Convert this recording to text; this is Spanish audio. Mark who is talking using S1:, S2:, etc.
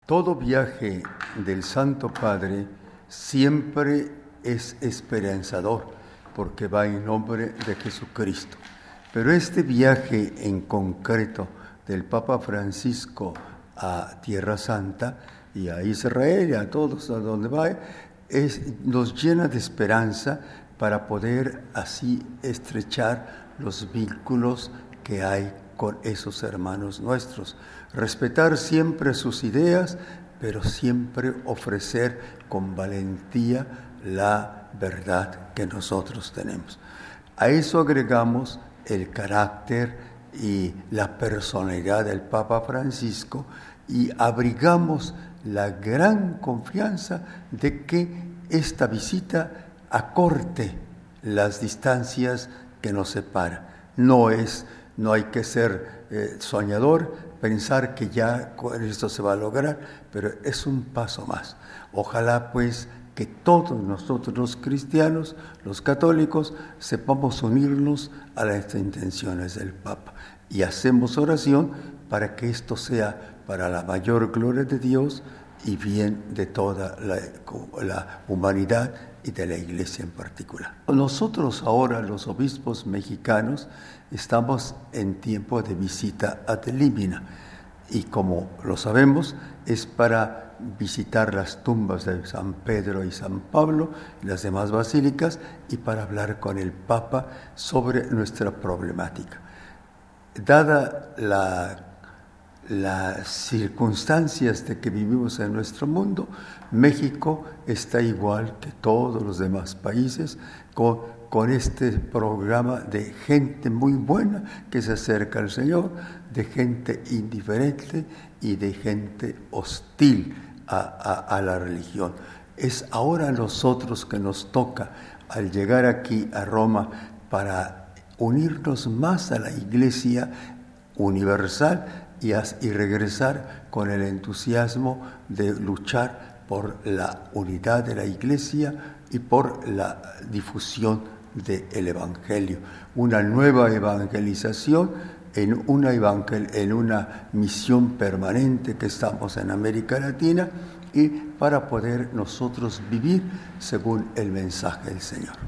S1: Todo viaje del Santo Padre siempre es esperanzador, porque va en nombre de Jesucristo. Pero este viaje en concreto del Papa Francisco a Tierra Santa y a Israel y a todos a donde va, nos llena de esperanza para poder así estrechar los vínculos que hay con esos hermanos nuestros. Respetar siempre sus ideas, pero siempre ofrecer con valentía la verdad que nosotros tenemos. A eso agregamos el carácter y la personalidad del Papa Francisco y abrigamos la gran confianza de que esta visita acorte las distancias que nos separan. No hay que ser soñador, pensar que ya con esto se va a lograr, pero es un paso más. Ojalá pues que todos nosotros los cristianos, los católicos, sepamos unirnos a las intenciones del Papa y hacemos oración para que esto sea para la mayor gloria de Dios y bien de toda la humanidad y de la Iglesia en particular. Nosotros ahora, los obispos mexicanos, estamos en tiempo de visita ad limina y como lo sabemos es para visitar las tumbas de San Pedro y San Pablo y las demás basílicas y para hablar con el Papa sobre nuestra problemática. Dada las circunstancias de que vivimos en nuestro mundo, México está igual que todos los demás países con este programa de gente muy buena que se acerca al Señor, de gente indiferente y de gente hostil a la religión. Es ahora a nosotros que nos toca, al llegar aquí a Roma, para unirnos más a la Iglesia universal y regresar con el entusiasmo de luchar por la unidad de la Iglesia y por la difusión del Evangelio. Una nueva evangelización en una misión permanente que estamos en América Latina y para poder nosotros vivir según el mensaje del Señor.